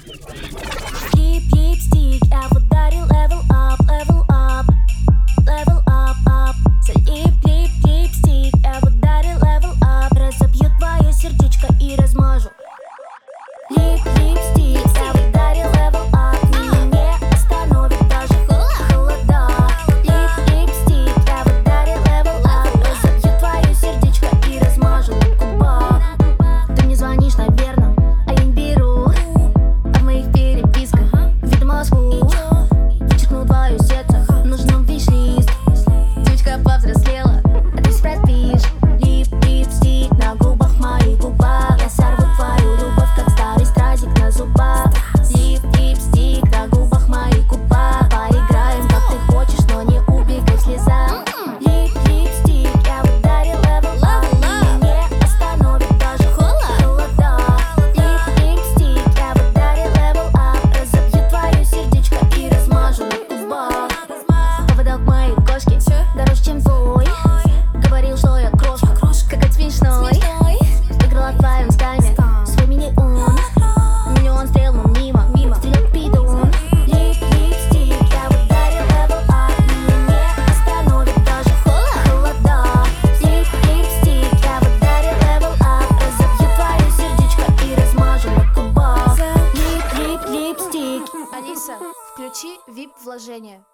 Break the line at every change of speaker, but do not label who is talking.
Липстик, я в ударе, level up, level up. Липстик, я в ударе, level up. Разобью твое сердечко и размажу. Липстик, я в ударе, level up. Меня не остановит даже холода. Липстик, я в ударе, level up. Разобью твое сердечко и размажу на губах. Ты мне звонишь, наверное, а я не беру. А в моих переписках видно Москву. Вычеркну твое сердце, нужен виш-лист. Девочка повзрослела, а ты спрятишь. Липстик на губах, моих губах. Я сорву твою любовь, как старый стразик на зубах. Липстик на губах, моих губах. Поиграем, как ты хочешь, но не убегай в слезах. Липстик, я в ударе, level up. Меня не остановит даже холода. Липстик, я в ударе, level up. Разобью твое сердечко и размажу на губах. Поводок моей кошки дороже, чем твой. Говорил, что я крошка, как от смешной. Играла в твоем скайме свой миллион. Миллион стрел, но мимо стрелет бидон. Липстик, я в ударе, level up. Меня не остановит даже холода. Липстик, я в ударе, level up. Разобью твое сердечко и размажу на губах. Липстик.
Алиса, включи VIP-вложение.